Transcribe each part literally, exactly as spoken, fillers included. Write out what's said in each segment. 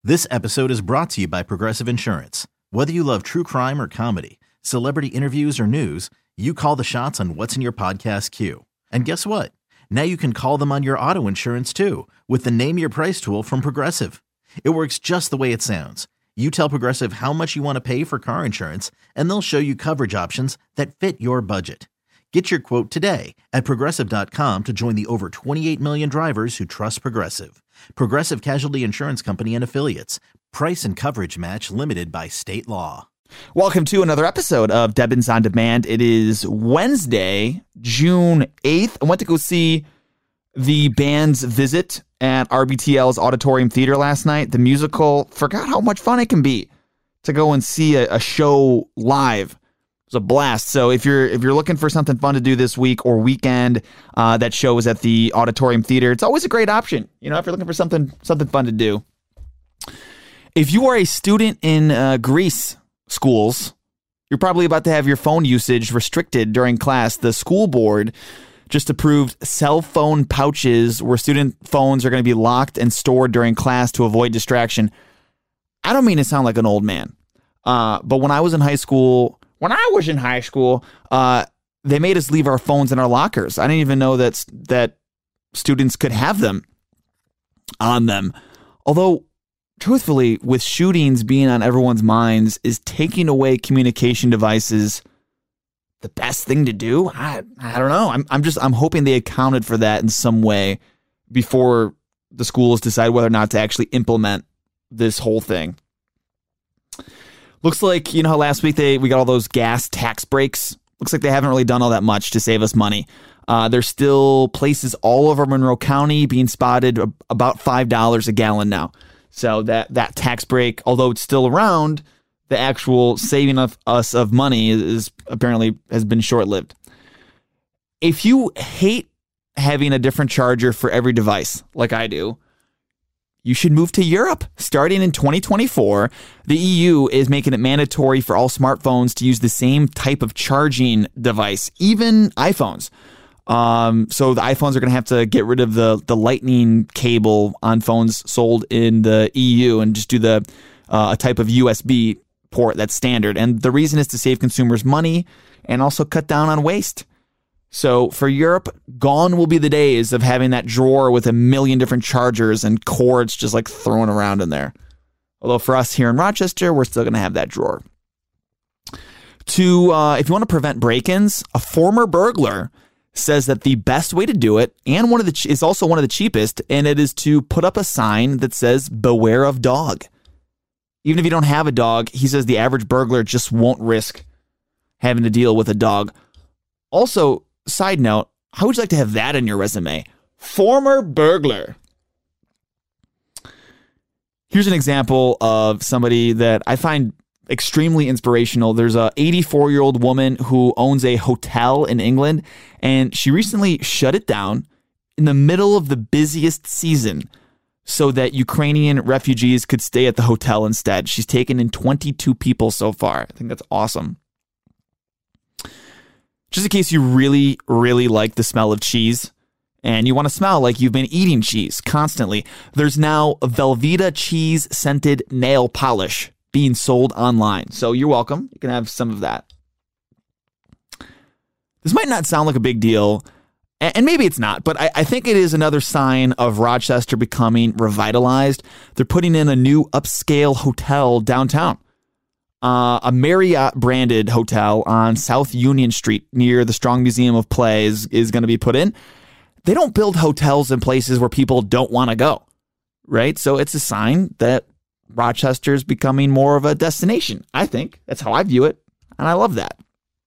This episode is brought to you by Progressive Insurance. Whether you love true crime or comedy, celebrity interviews or news, you call the shots on what's in your podcast queue. And guess what? Now you can call them on your auto insurance too with the Name Your Price tool from Progressive. It works just the way it sounds. You tell Progressive how much you want to pay for car insurance, and they'll show you coverage options that fit your budget. Get your quote today at Progressive dot com to join the over twenty-eight million drivers who trust Progressive. Progressive Casualty Insurance Company and Affiliates. Price and coverage match limited by state law. Welcome to another episode of Debbins on Demand. It is Wednesday, June eighth. I went to go see the band's Visit at R B T L's Auditorium Theater last night. The musical, forgot how much fun it can be to go and see a, a show live. It was a blast. So if you're if you're looking for something fun to do this week or weekend, uh, that show is at the Auditorium Theater. It's always a great option, you know, if you're looking for something something fun to do. If you are a student in uh, Greece schools, you're probably about to have your phone usage restricted during class. The school board just approved cell phone pouches where student phones are going to be locked and stored during class to avoid distraction. I don't mean to sound like an old man, uh, but when I was in high school, when I was in high school, uh, they made us leave our phones in our lockers. I didn't even know that that students could have them on them. Although, truthfully, with shootings being on everyone's minds, is taking away communication devices the best thing to do? I I don't know. I'm I'm just I'm hoping they accounted for that in some way before the schools decide whether or not to actually implement this whole thing. Looks like, you know how last week they we got all those gas tax breaks? Looks like they haven't really done all that much to save us money. Uh, there's still places all over Monroe County being spotted about five dollars a gallon now. So that, that tax break, although it's still around, the actual saving of us of money is, is apparently has been short-lived. If you hate having a different charger for every device, like I do, you should move to Europe. Starting in twenty twenty-four, the E U is making it mandatory for all smartphones to use the same type of charging device, even iPhones. Um, so the iPhones are going to have to get rid of the, the lightning cable on phones sold in the E U and just do the uh, a type of U S B port that's standard. And the reason is to save consumers money and also cut down on waste. So for Europe, gone will be the days of having that drawer with a million different chargers and cords just like thrown around in there. Although for us here in Rochester, we're still going to have that drawer. To uh, if you want to prevent break-ins, a former burglar says that the best way to do it, and one of the ch- is also one of the cheapest, and it is to put up a sign that says "Beware of dog." Even if you don't have a dog, he says the average burglar just won't risk having to deal with a dog. Also, side note, how would you like to have that in your resume? Former burglar. Here's an example of somebody that I find extremely inspirational. There's a eighty-four-year-old woman who owns a hotel in England, and she recently shut it down in the middle of the busiest season so that Ukrainian refugees could stay at the hotel instead. She's taken in twenty-two people so far. I think that's awesome. Just in case you really, really like the smell of cheese and you want to smell like you've been eating cheese constantly, there's now a Velveeta cheese scented nail polish being sold online. So you're welcome. You can have some of that. This might not sound like a big deal, and maybe it's not, but I, I think it is another sign of Rochester becoming revitalized. They're putting in a new upscale hotel downtown. Uh, a Marriott-branded hotel on South Union Street near the Strong Museum of Play is, is going to be put in. They don't build hotels in places where people don't want to go, right? So it's a sign that Rochester's becoming more of a destination, I think. That's how I view it, and I love that.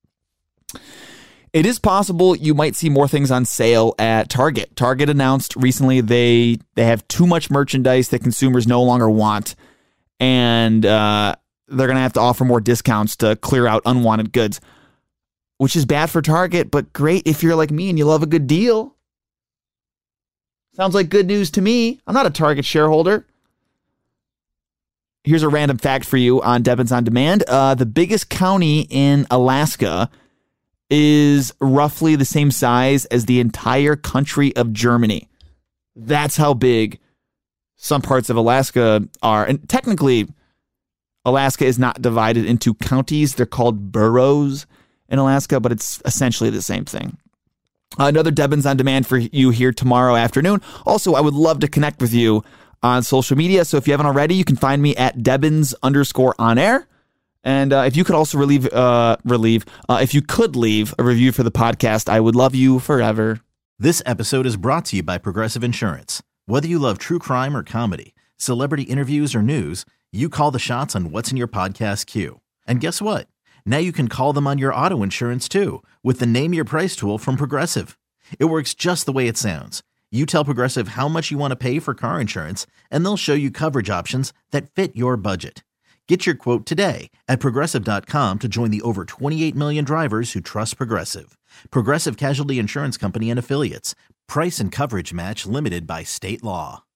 It is possible you might see more things on sale at Target. Target announced recently they they have too much merchandise that consumers no longer want, and uh, they're going to have to offer more discounts to clear out unwanted goods, which is bad for Target, but great if you're like me and you love a good deal. Sounds like good news to me. I'm not a Target shareholder. Here's a random fact for you on Debbins on Demand. Uh, the biggest county in Alaska is roughly the same size as the entire country of Germany. That's how big some parts of Alaska are, and technically Alaska is not divided into counties. They're called boroughs in Alaska, but it's essentially the same thing. Another Debbins on Demand for you here tomorrow afternoon. Also, I would love to connect with you on social media. So if you haven't already, you can find me at Debbins underscore on air. And uh, if you could also relieve, uh, relieve, uh, if you could leave a review for the podcast, I would love you forever. This episode is brought to you by Progressive Insurance. Whether you love true crime or comedy, celebrity interviews or news, you call the shots on what's in your podcast queue. And guess what? Now you can call them on your auto insurance too with the Name Your Price tool from Progressive. It works just the way it sounds. You tell Progressive how much you want to pay for car insurance, and they'll show you coverage options that fit your budget. Get your quote today at Progressive dot com to join the over twenty-eight million drivers who trust Progressive. Progressive Casualty Insurance Company and Affiliates. Price and coverage match limited by state law.